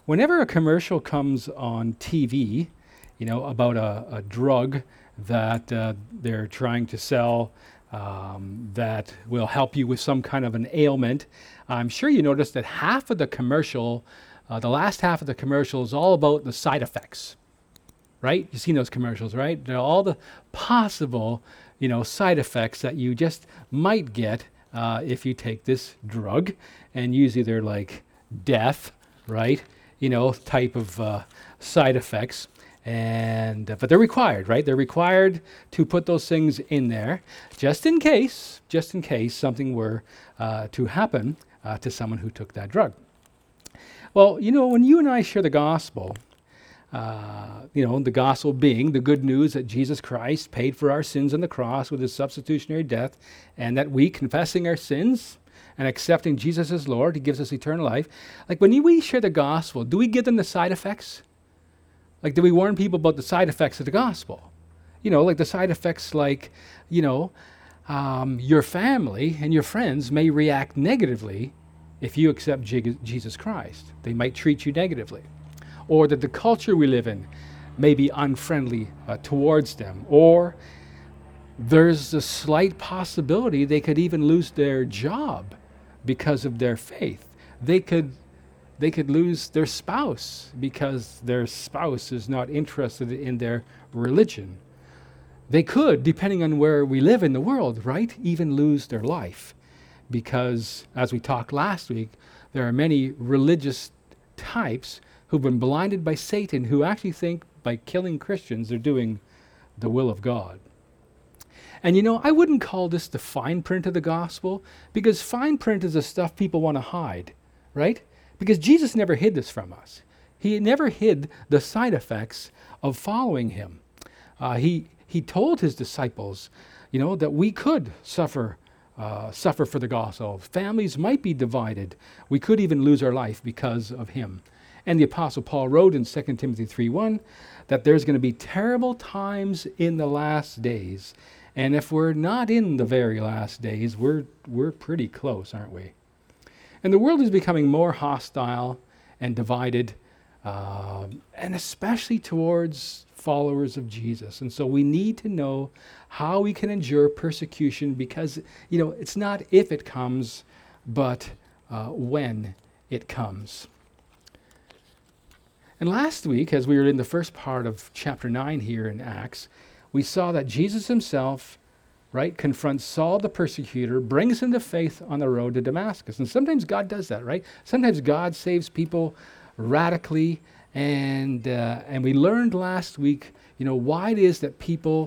Whenever a commercial comes on TV, about a drug that they're trying to sell that will help you with some kind of an ailment, I'm sure you noticed that half of the commercial, the last half of the commercial, is all about the side effects, right? You've seen those commercials, right? They're all the possible, side effects that you just might get if you take this drug, and usually they're like death, right? Type of side effects. And but they're required, right? They're required to put those things in there, just in case something were to happen to someone who took that drug. Well, when you and I share the gospel, the gospel being the good news that Jesus Christ paid for our sins on the cross with his substitutionary death, and that we, confessing our sins and accepting Jesus as Lord, he gives us eternal life. Like when we share the gospel, do we give them the side effects? Like, do we warn people about the side effects of the gospel? Like the side effects, like, your family and your friends may react negatively if you accept Jesus Christ. They might treat you negatively. Or that the culture we live in may be unfriendly towards them. Or there's a slight possibility they could even lose their job because of their faith. They could lose their spouse because their spouse is not interested in their religion. They could, depending on where we live in the world, right, even lose their life. Because, as we talked last week, there are many religious types who've been blinded by Satan, who actually think by killing Christians they're doing the will of God. And I wouldn't call this the fine print of the gospel, because fine print is the stuff people want to hide, right? Because Jesus never hid this from us. He never hid the side effects of following him. He told his disciples, that we could suffer for the gospel. Families might be divided. We could even lose our life because of him. And the Apostle Paul wrote in 2 Timothy 3:1 that there's going to be terrible times in the last days. And if we're not in the very last days, we're pretty close, aren't we? And the world is becoming more hostile and divided, and especially towards followers of Jesus. And so we need to know how we can endure persecution, because, it's not if it comes, but when it comes. And last week, as we were in the first part of chapter 9 here in Acts, we saw that Jesus himself, right, confronts Saul the persecutor, brings him to faith on the road to Damascus. And sometimes God does that, right? Sometimes God saves people radically. And we learned last week, why it is that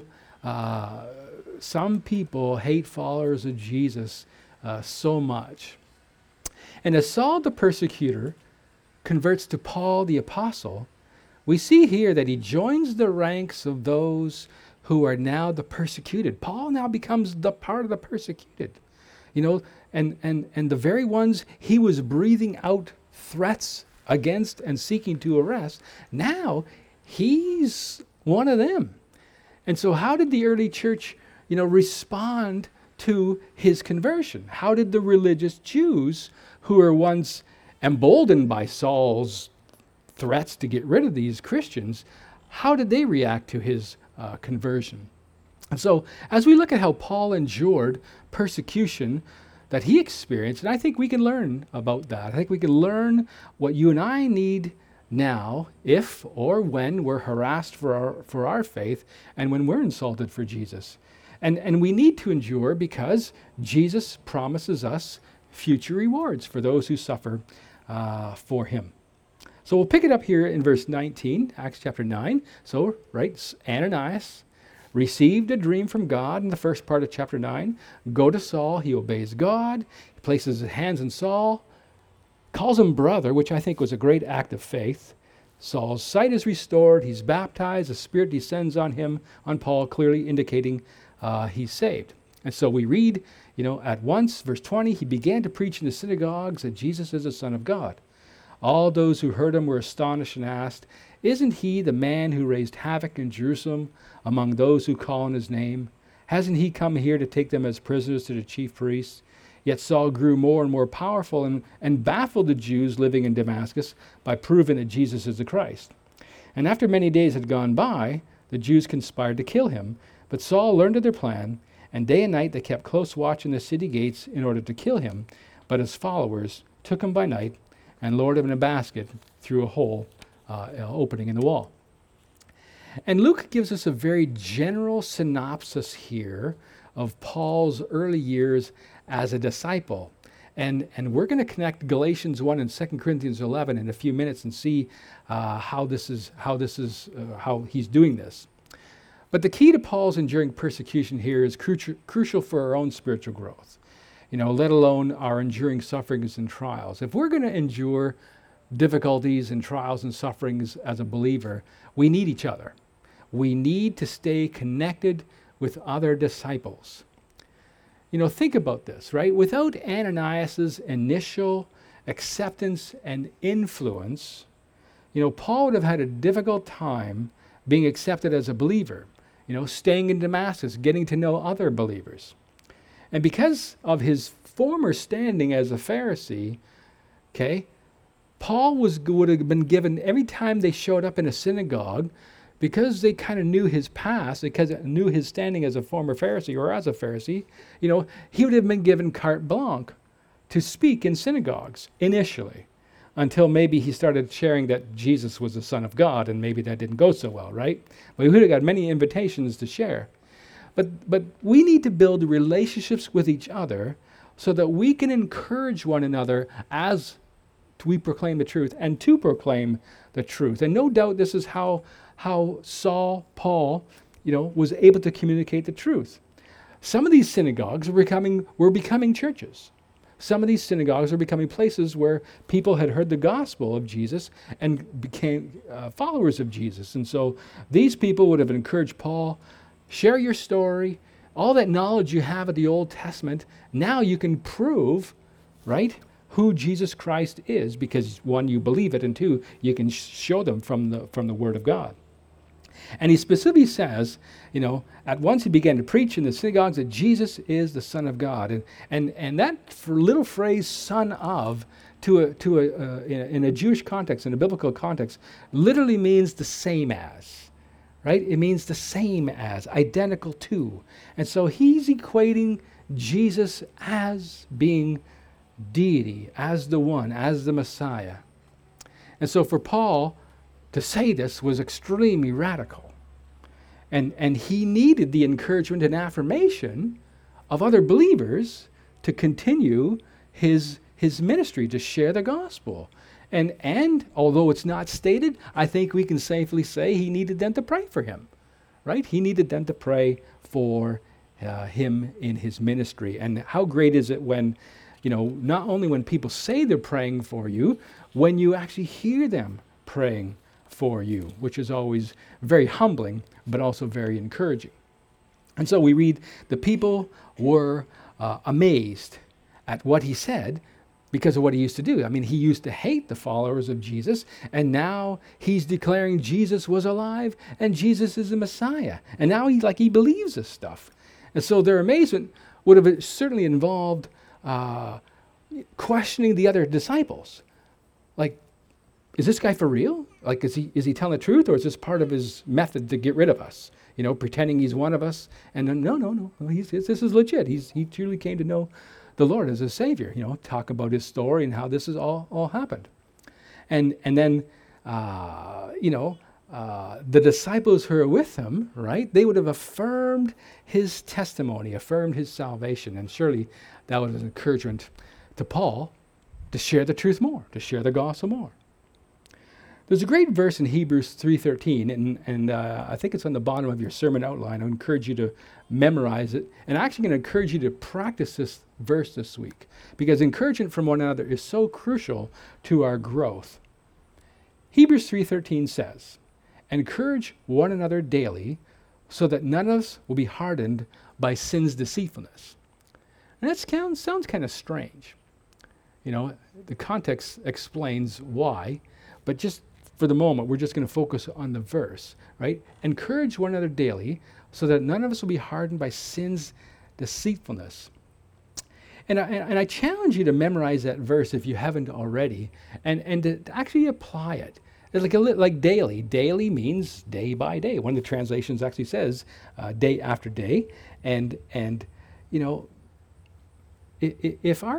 some people hate followers of Jesus so much. And as Saul the persecutor converts to Paul the apostle, we see here that he joins the ranks of those who are now the persecuted. Paul now becomes the part of the persecuted, and the very ones he was breathing out threats against and seeking to arrest. Now he's one of them. And so how did the early church, respond to his conversion? How did the religious Jews, who were once emboldened by Saul's threats to get rid of these Christians, how did they react to his conversion? And so as we look at how Paul endured persecution that he experienced, and I think we can learn about that. I think we can learn what you and I need now, if or when we're harassed for our faith, and when we're insulted for Jesus. And we need to endure because Jesus promises us future rewards for those who suffer for him. So we'll pick it up here in verse 19, Acts chapter 9. So, right, Ananias received a dream from God in the first part of chapter 9. Go to Saul, he obeys God, he places his hands on Saul, calls him brother, which I think was a great act of faith. Saul's sight is restored, he's baptized, the Spirit descends on him, on Paul, clearly indicating he's saved. And so we read, at once, verse 20, he began to preach in the synagogues that Jesus is the Son of God. All those who heard him were astonished and asked, "Isn't he the man who raised havoc in Jerusalem among those who call on his name? Hasn't he come here to take them as prisoners to the chief priests?" Yet Saul grew more and more powerful and baffled the Jews living in Damascus by proving that Jesus is the Christ. And after many days had gone by, the Jews conspired to kill him. But Saul learned of their plan, and day and night they kept close watch in the city gates in order to kill him. But his followers took him by night and lowered him in a basket through a hole, opening in the wall. And Luke gives us a very general synopsis here of Paul's early years as a disciple. And we're going to connect Galatians 1 and 2 Corinthians 11 in a few minutes and see how he's doing this. But the key to Paul's enduring persecution here is crucial for our own spiritual growth, let alone our enduring sufferings and trials. If we're going to endure difficulties and trials and sufferings as a believer, we need each other. We need to stay connected with other disciples. Think about this, right? Without Ananias's initial acceptance and influence, Paul would have had a difficult time being accepted as a believer, staying in Damascus, getting to know other believers. And because of his former standing as a Pharisee, Paul would have been given, every time they showed up in a synagogue, because they kind of knew his past, because they knew his standing as a former Pharisee or as a Pharisee, he would have been given carte blanche to speak in synagogues initially, until maybe he started sharing that Jesus was the Son of God, and maybe that didn't go so well, right? But he would have got many invitations to share. But we need to build relationships with each other so that we can encourage one another as we proclaim the truth and to proclaim the truth. And no doubt this is how Paul, was able to communicate the truth. Some of these synagogues were becoming churches. Some of these synagogues are becoming places where people had heard the gospel of Jesus and became followers of Jesus. And so these people would have encouraged Paul, share your story, all that knowledge you have of the Old Testament. Now you can prove, right, who Jesus Christ is, because one, you believe it, and two, you can show them from the Word of God. And he specifically says, at once he began to preach in the synagogues that Jesus is the Son of God. And that little phrase, son of, in a Jewish context, in a biblical context, literally means the same as, right? It means the same as, identical to. And so he's equating Jesus as being deity, as the one, as the Messiah. And so for Paul to say this was extremely radical. And he needed the encouragement and affirmation of other believers to continue his ministry, to share the gospel. And although it's not stated, I think we can safely say he needed them to pray for him, right? He needed them to pray for him in his ministry. And how great is it when, not only when people say they're praying for you, when you actually hear them praying for you, which is always very humbling, but also very encouraging. And so we read, the people were amazed at what he said because of what he used to do. I mean, he used to hate the followers of Jesus, and now he's declaring Jesus was alive and Jesus is the Messiah. And now he believes this stuff. And so their amazement would have certainly involved questioning the other disciples. Like, is this guy for real? Like, is he telling the truth, or is this part of his method to get rid of us? Pretending he's one of us. And no. This is legit. He truly came to know the Lord as a Savior. Talk about his story and how this has all happened. And then, the disciples who are with him, right, they would have affirmed his testimony, affirmed his salvation. And surely that was an encouragement to Paul to share the truth more, to share the gospel more. There's a great verse in Hebrews 3:13, and I think it's on the bottom of your sermon outline. I encourage you to memorize it. And I'm actually going to encourage you to practice this verse this week, because encouragement from one another is so crucial to our growth. Hebrews 3:13 says, encourage one another daily so that none of us will be hardened by sin's deceitfulness. And that sounds kind of strange. The context explains why, but just for the moment, we're just going to focus on the verse, right? Encourage one another daily so that none of us will be hardened by sin's deceitfulness. And I challenge you to memorize that verse if you haven't already, and to actually apply it. It's like daily. Daily means day by day. One of the translations actually says day after day. And you know, if our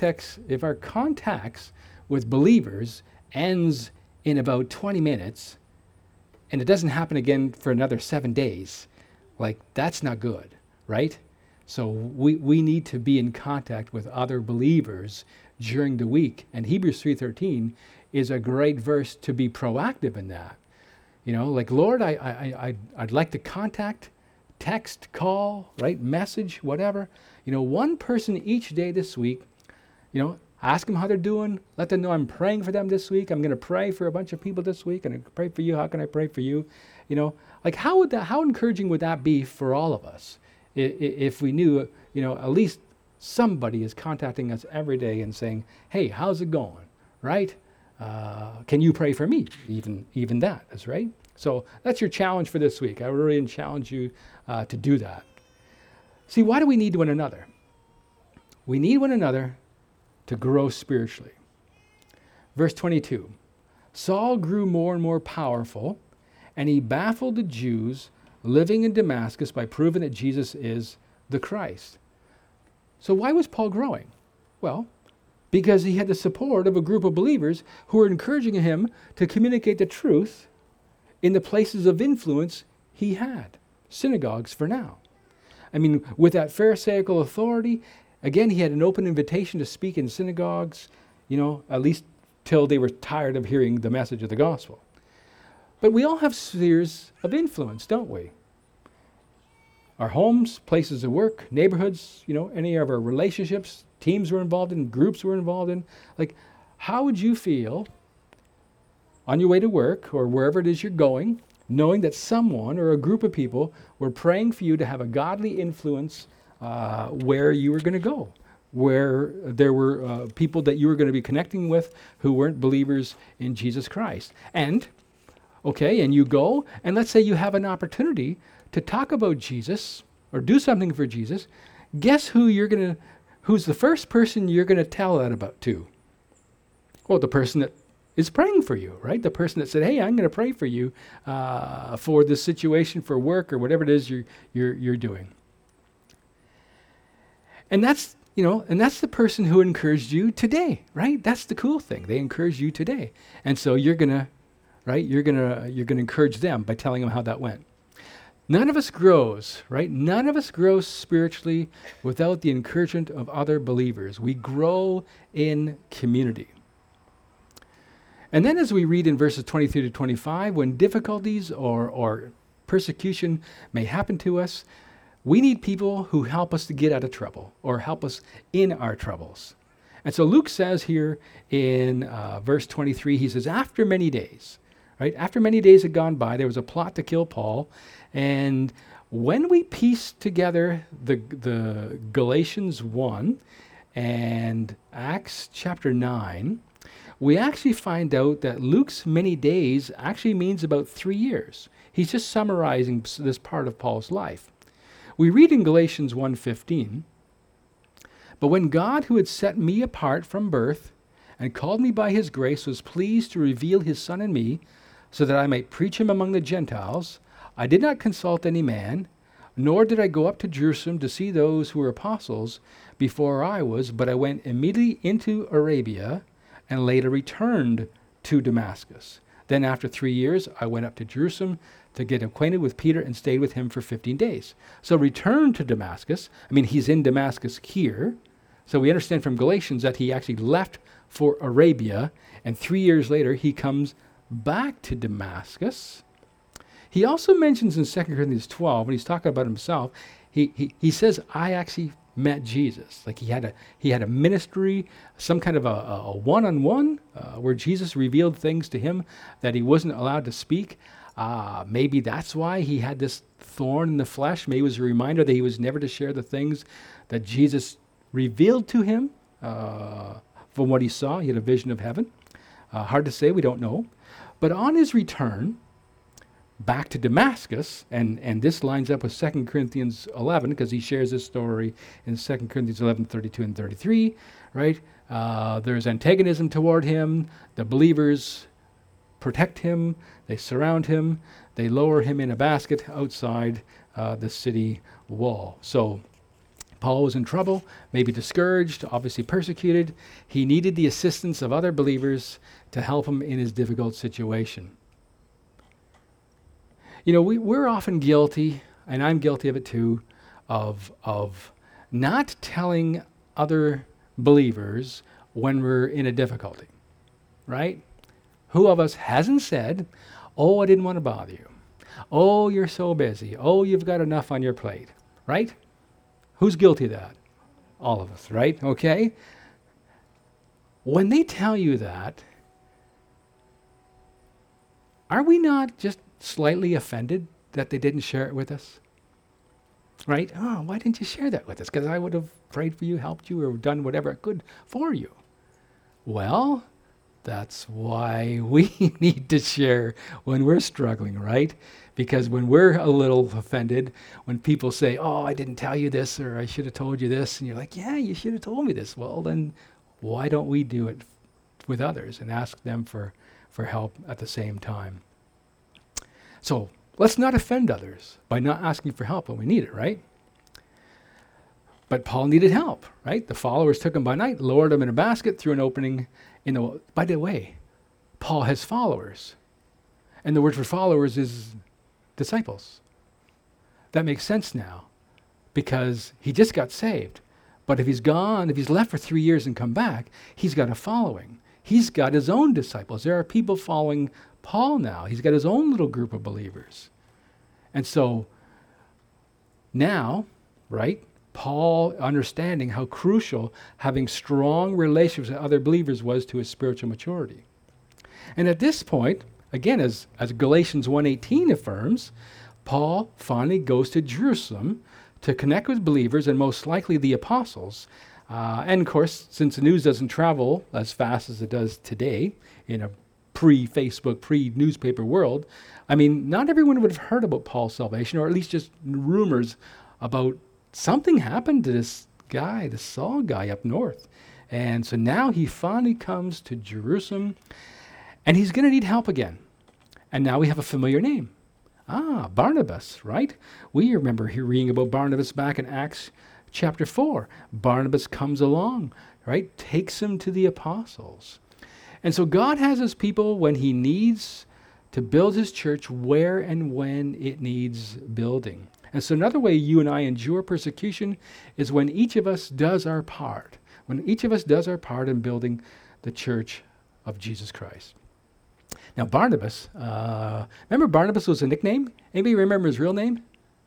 contacts with believers ends in about 20 minutes, and it doesn't happen again for another 7 days, like that's not good, right? So we need to be in contact with other believers during the week. And Hebrews 3:13 is a great verse to be proactive in that. You know, like, Lord, I'd like to contact, text, call, right, message, whatever. You know, one person each day this week, you know, ask them how they're doing. Let them know I'm praying for them this week. I'm going to pray for a bunch of people this week. I'm going to pray for you. How can I pray for you? You know, like, how encouraging would that be for all of us if we knew, you know, at least somebody is contacting us every day and saying, hey, how's it going, right? Can you pray for me? Even that is right. So that's your challenge for this week. I really challenge you to do that. See, why do we need one another? We need one another to grow spiritually. Verse 22, Saul grew more and more powerful, and he baffled the Jews living in Damascus by proving that Jesus is the Christ. So why was Paul growing? Well, because he had the support of a group of believers who were encouraging him to communicate the truth in the places of influence he had, synagogues for now. I mean, with that Pharisaical authority, again, he had an open invitation to speak in synagogues, you know, at least till they were tired of hearing the message of the gospel. But we all have spheres of influence, don't we? Our homes, places of work, neighborhoods, you know, any of our relationships, teams we're involved in, groups we're involved in. Like, how would you feel on your way to work or wherever it is you're going, knowing that someone or a group of people were praying for you to have a godly influence where you were going to go, where there were people that you were going to be connecting with who weren't believers in Jesus Christ? And you go, and let's say you have an opportunity to talk about Jesus or do something for Jesus. Guess who's the first person you're going to tell that about to? Well, the person that is praying for you, right? The person that said, hey, I'm going to pray for you for this situation, for work, or whatever it is you're doing. And that's the person who encouraged you today, right? That's the cool thing. They encouraged you today. And so you're going to encourage them by telling them how that went. None of us grows, right? None of us grows spiritually without the encouragement of other believers. We grow in community. And then as we read in verses 23 to 25, when difficulties or persecution may happen to us, we need people who help us to get out of trouble or help us in our troubles. And so Luke says here in verse 23, he says, after many days, right? After many days had gone by, there was a plot to kill Paul. And when we piece together the Galatians 1 and Acts chapter 9, we actually find out that Luke's many days actually means about 3 years. He's just summarizing this part of Paul's life. We read in Galatians 1:15, but when God, who had set me apart from birth and called me by his grace, was pleased to reveal his Son in me, so that I might preach him among the Gentiles, I did not consult any man, nor did I go up to Jerusalem to see those who were apostles before I was, but I went immediately into Arabia and later returned to Damascus. Then after 3 years, I went up to Jerusalem to get acquainted with Peter and stayed with him for 15 days. So returned to Damascus. I mean, he's in Damascus here. So we understand from Galatians that he actually left for Arabia, and 3 years later, he comes back to Damascus. He also mentions in 2 Corinthians 12, when he's talking about himself, he says, I actually met Jesus. Like he had a ministry, some kind of a one-on-one where Jesus revealed things to him that he wasn't allowed to speak. Maybe that's why he had this thorn in the flesh. Maybe it was a reminder that he was never to share the things that Jesus revealed to him from what he saw. He had a vision of heaven. Hard to say, we don't know. But on his return, back to Damascus, and this lines up with 2 Corinthians 11 because he shares this story in 2 Corinthians 11, 32 and 33, right? There's antagonism toward him. The believers protect him. They surround him. They lower him in a basket outside the city wall. So Paul was in trouble, maybe discouraged, obviously persecuted. He needed the assistance of other believers to help him in his difficult situation. You know, we're often guilty, and I'm guilty of it too, of not telling other believers when we're in a difficulty, right? Who of us hasn't said, oh, I didn't want to bother you. Oh, you're so busy. Oh, you've got enough on your plate, right? Who's guilty of that? All of us, right? Okay? When they tell you that, are we not just slightly offended that they didn't share it with us? Right? Oh, why didn't you share that with us? Because I would have prayed for you, helped you, or done whatever I could for you. Well, that's why we need to share when we're struggling, right? Because when we're a little offended, when people say, oh, I didn't tell you this, or I should have told you this, and you're like, yeah, you should have told me this. Well, then why don't we do it with others and ask them for help at the same time? So let's not offend others by not asking for help when we need it, right? But Paul needed help, right? The followers took him by night, lowered him in a basket, through an opening in the wall. By the way, Paul has followers. And the word for followers is disciples. That makes sense now because he just got saved. But if he's gone, if he's left for 3 years and come back, he's got a following. He's got his own disciples. There are people following Paul now. He's got his own little group of believers. And so now, right, Paul understanding how crucial having strong relationships with other believers was to his spiritual maturity. And at this point, again, as Galatians 1:18 affirms, Paul finally goes to Jerusalem to connect with believers and most likely the apostles. And of course, since the news doesn't travel as fast as it does today in a pre-Facebook, pre-newspaper world, I mean, not everyone would have heard about Paul's salvation, or at least just rumors about something happened to this guy, the Saul guy up north. And so now he finally comes to Jerusalem, and he's going to need help again. And now we have a familiar name. Barnabas, right? We remember reading about Barnabas back in Acts chapter 4. Barnabas comes along, right? Takes him to the apostles. And so God has his people when he needs to build his church where and when it needs building. And so another way you and I endure persecution is when each of us does our part. When each of us does our part in building the church of Jesus Christ. Now Barnabas, remember Barnabas was a nickname? Anybody remember his real name?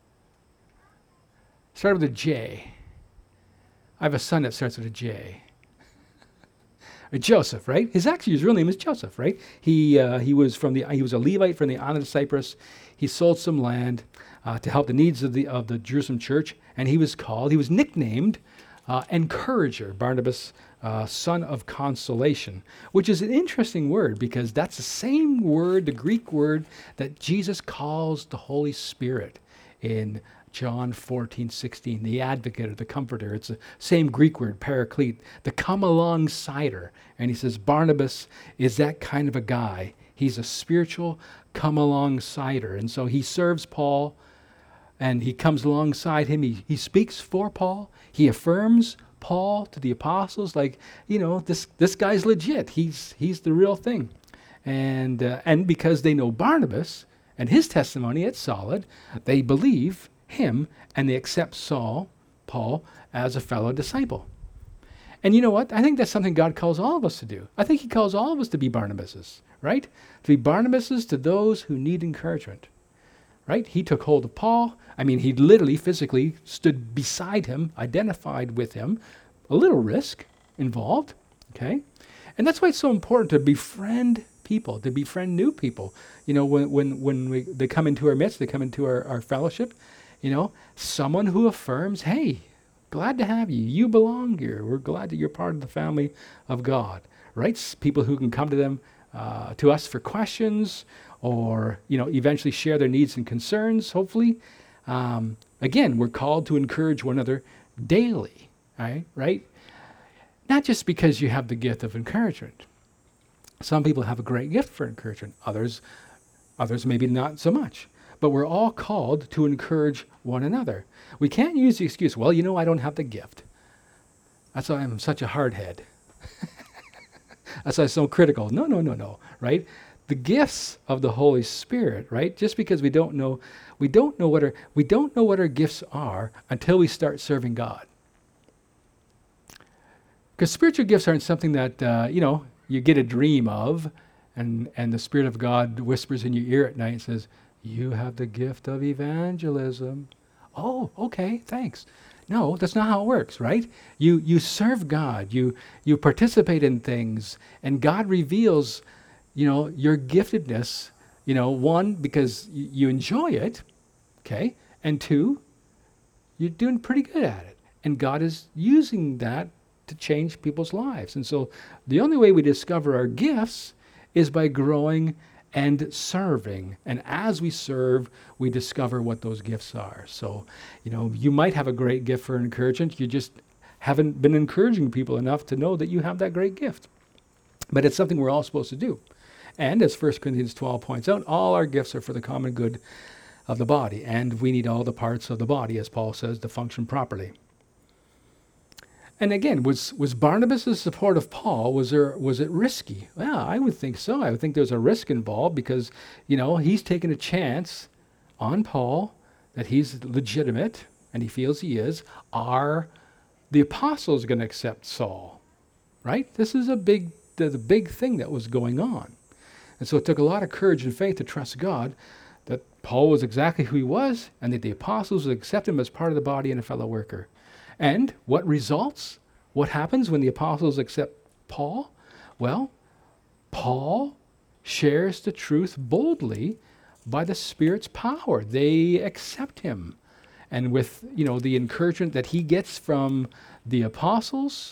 Started with a J. I have a son that starts with a J. Joseph, right? His real name is Joseph, right? He was a Levite from the island of Cyprus. He sold some land to help the needs of the Jerusalem church, and he was nicknamed Encourager, Barnabas, son of consolation, which is an interesting word because that's the same word, the Greek word that Jesus calls the Holy Spirit in John 14:16, the advocate or the comforter. It's the same Greek word, paraclete, the come alongside-er. And he says Barnabas is that kind of a guy. He's a spiritual come alongside-er. And so he serves Paul and he comes alongside him. He speaks for Paul. He affirms Paul to the apostles like, this guy's legit. He's the real thing. And because they know Barnabas and his testimony, it's solid, they believe him, and they accept Paul, as a fellow disciple. And you know what? I think that's something God calls all of us to do. I think he calls all of us to be Barnabases, right? To be Barnabases to those who need encouragement, right? He took hold of Paul. I mean, he literally, physically stood beside him, identified with him. A little risk involved, okay? And that's why it's so important to befriend people, to befriend new people. When they come into our midst, they come into our fellowship, someone who affirms, hey, glad to have you. You belong here. We're glad that you're part of the family of God, right? People who can come to them to us for questions, or eventually share their needs and concerns, hopefully. Again, we're called to encourage one another daily, right? Not just because you have the gift of encouragement. Some people have a great gift for encouragement, others maybe not so much. But we're all called to encourage one another. We can't use the excuse, well, I don't have the gift. That's why I'm such a hardhead. That's why I'm so critical. No, right? The gifts of the Holy Spirit, right? Just because we don't know what our gifts are until we start serving God. Because spiritual gifts aren't something that you get a dream of, and the Spirit of God whispers in your ear at night and says, "You have the gift of evangelism." Oh, okay, thanks. No, that's not how it works, right? You serve God, you participate in things, and God reveals, your giftedness, one, because you enjoy it, okay? And two, you're doing pretty good at it. And God is using that to change people's lives. And so the only way we discover our gifts is by growing and serving. And as we serve, we discover what those gifts are. So, you might have a great gift for encouragement. You just haven't been encouraging people enough to know that you have that great gift. But it's something we're all supposed to do. And as 1 Corinthians 12 points out, all our gifts are for the common good of the body. And we need all the parts of the body, as Paul says, to function properly. And again, was Barnabas' support of Paul, was it risky? Well, I would think so. I would think there's a risk involved because, he's taking a chance on Paul that he's legitimate, and he feels he is. Are the apostles going to accept Saul? Right? This is the big thing that was going on. And so it took a lot of courage and faith to trust God that Paul was exactly who he was, and that the apostles would accept him as part of the body and a fellow worker. And what results? What happens when the apostles accept Paul? Well, Paul shares the truth boldly by the Spirit's power. They accept him. And with, the encouragement that he gets from the apostles,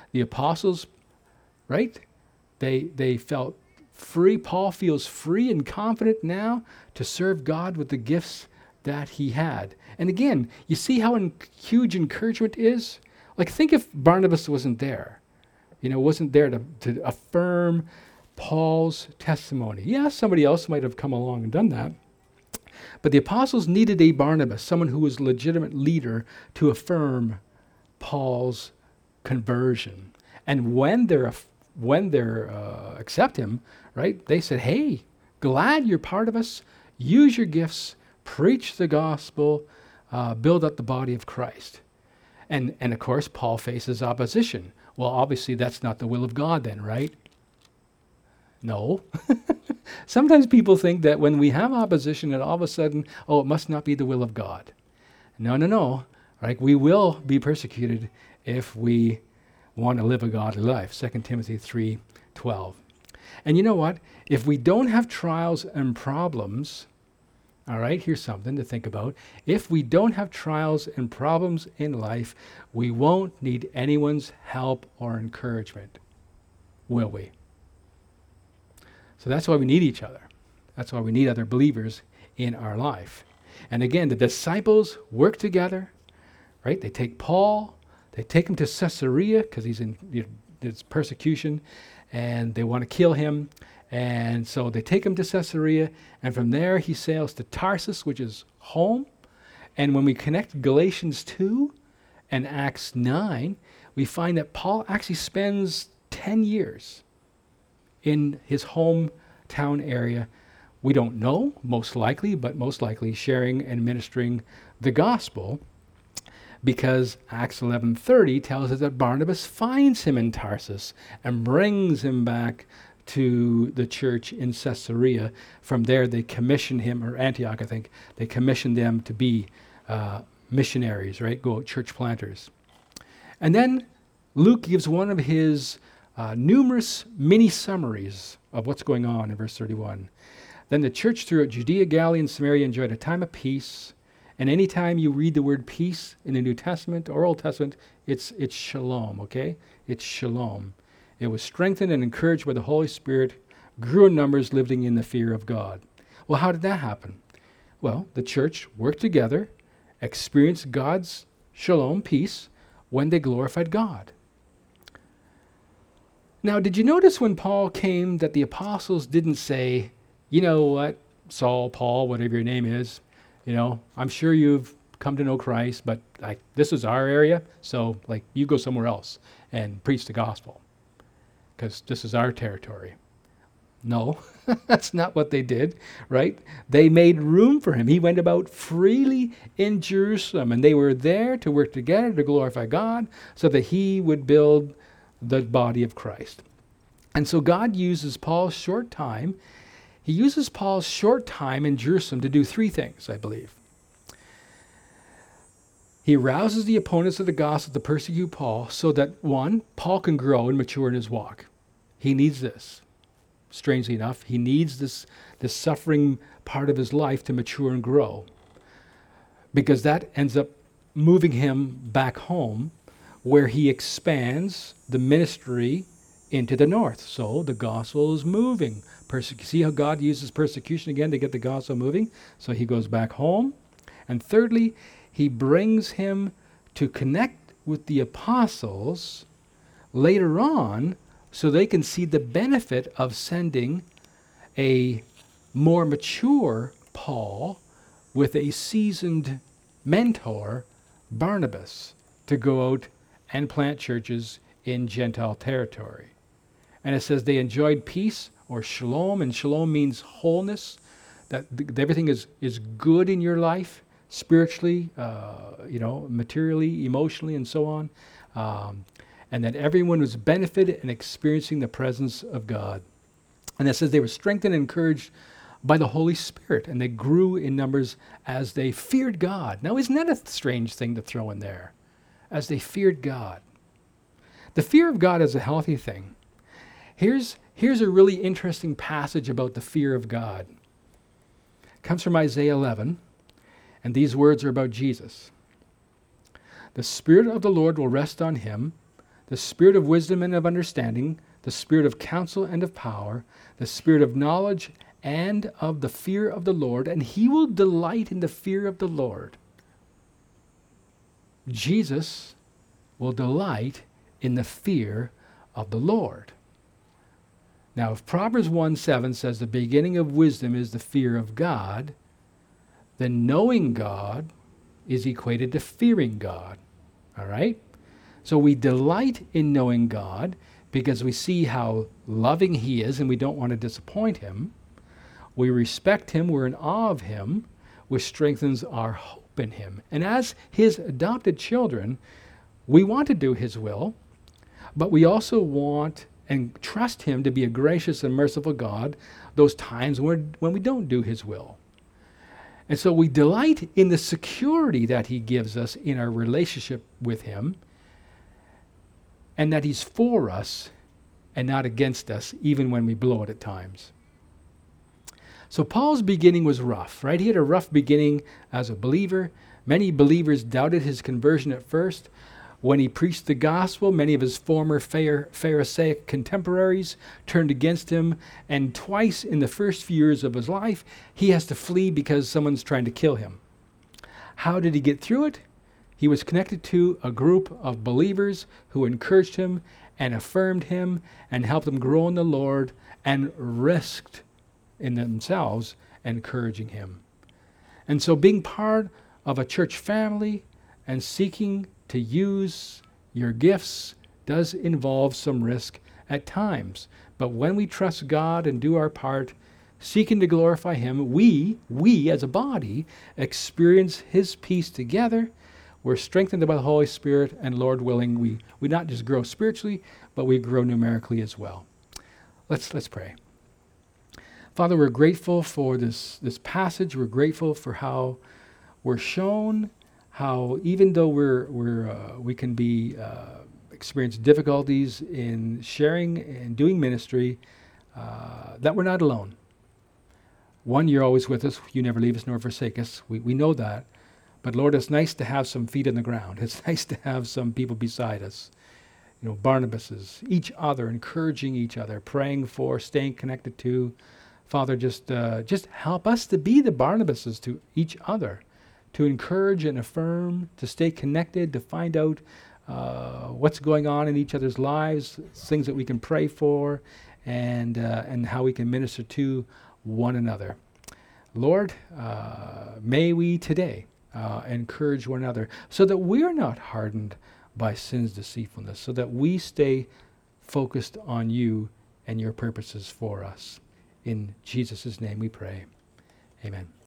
right? They felt free. Paul feels free and confident now to serve God with the gifts that he had. And again, you see how huge encouragement is? Like, think if Barnabas wasn't there, wasn't there to affirm Paul's testimony. Yeah, somebody else might have come along and done that. But the apostles needed a Barnabas, someone who was a legitimate leader, to affirm Paul's conversion. And when they accept him, right, they said, "Hey, glad you're part of us. Use your gifts. Preach the gospel, build up the body of Christ." And of course, Paul faces opposition. Well, obviously, that's not the will of God then, right? No. Sometimes people think that when we have opposition, that all of a sudden, it must not be the will of God. No. Right? We will be persecuted if we want to live a godly life. 2 Timothy 3:12. And you know what? If we don't have trials and problems, all right, here's something to think about. If we don't have trials and problems in life, we won't need anyone's help or encouragement, will we? So that's why we need each other. That's why we need other believers in our life. And again, the disciples work together, right? They take Paul, they take him to Caesarea because he's in this persecution, and they want to kill him. And so they take him to Caesarea, and from there he sails to Tarsus, which is home. And when we connect Galatians 2 and Acts 9, we find that Paul actually spends 10 years in his hometown area. We don't know, most likely, but most likely sharing and ministering the gospel, because Acts 11:30 tells us that Barnabas finds him in Tarsus and brings him back to the church in Caesarea. From there, they commissioned him, or Antioch, I think, they commissioned them to be missionaries, right? Go church planters. And then Luke gives one of his numerous mini summaries of what's going on in verse 31. Then the church throughout Judea, Galilee, and Samaria enjoyed a time of peace. And anytime you read the word peace in the New Testament or Old Testament, it's shalom, okay? It's shalom. It was strengthened and encouraged by the Holy Spirit, grew in numbers, living in the fear of God. Well, how did that happen? Well, the church worked together, experienced God's shalom, peace, when they glorified God. Now, did you notice when Paul came that the apostles didn't say, you know what, Saul, Paul, whatever your name is, I'm sure you've come to know Christ, but this is our area, so you go somewhere else and preach the gospel, because this is our territory. No, that's not what they did, right? They made room for him. He went about freely in Jerusalem, and they were there to work together to glorify God so that he would build the body of Christ. And so God uses Paul's short time. He uses Paul's short time in Jerusalem to do three things, I believe. He rouses the opponents of the gospel to persecute Paul so that, one, Paul can grow and mature in his walk. He needs this. Strangely enough, he needs this suffering part of his life to mature and grow, because that ends up moving him back home, where he expands the ministry into the north. So the gospel is moving. See how God uses persecution again to get the gospel moving? So he goes back home. And thirdly, he brings him to connect with the apostles later on so they can see the benefit of sending a more mature Paul with a seasoned mentor, Barnabas, to go out and plant churches in Gentile territory. And it says they enjoyed peace, or shalom, and shalom means wholeness, that everything is good in your life, spiritually, materially, emotionally, and so on, and that everyone was benefited and experiencing the presence of God. And it says they were strengthened and encouraged by the Holy Spirit, and they grew in numbers as they feared God. Now, isn't that a strange thing to throw in there? As they feared God. The fear of God is a healthy thing. Here's a really interesting passage about the fear of God. It comes from Isaiah 11, and these words are about Jesus. The Spirit of the Lord will rest on him, the Spirit of wisdom and of understanding, the Spirit of counsel and of power, the Spirit of knowledge and of the fear of the Lord, and he will delight in the fear of the Lord. Jesus will delight in the fear of the Lord. Now, if Proverbs 1:7 says the beginning of wisdom is the fear of God, then knowing God is equated to fearing God. All right? So we delight in knowing God because we see how loving he is and we don't want to disappoint him. We respect him, we're in awe of him, which strengthens our hope in him. And as his adopted children, we want to do his will, but we also want and trust him to be a gracious and merciful God those times when we don't do his will. And so we delight in the security that he gives us in our relationship with him, and that he's for us and not against us, even when we blow it at times. So Paul's beginning was rough, right? He had a rough beginning as a believer. Many believers doubted his conversion at first. When he preached the gospel, many of his former Pharisaic contemporaries turned against him, and twice in the first few years of his life, he has to flee because someone's trying to kill him. How did he get through it? He was connected to a group of believers who encouraged him and affirmed him and helped him grow in the Lord and risked in themselves encouraging him. And so being part of a church family and seeking to use your gifts does involve some risk at times. But when we trust God and do our part, seeking to glorify him, we as a body experience his peace together. We're strengthened by the Holy Spirit, and Lord willing, we not just grow spiritually, but we grow numerically as well. Let's pray. Father, we're grateful for this passage. We're grateful for how we're shown how even though we can be experience difficulties in sharing and doing ministry, that we're not alone. One, you're always with us. You never leave us nor forsake us. We know that. But Lord, it's nice to have some feet on the ground. It's nice to have some people beside us. Barnabases, each other, encouraging each other, praying for, staying connected to. Father, just help us to be the Barnabases to each other, to encourage and affirm, to stay connected, to find out what's going on in each other's lives, things that we can pray for, and how we can minister to one another. Lord, may we today encourage one another so that we're not hardened by sin's deceitfulness, so that we stay focused on you and your purposes for us. In Jesus' name we pray. Amen.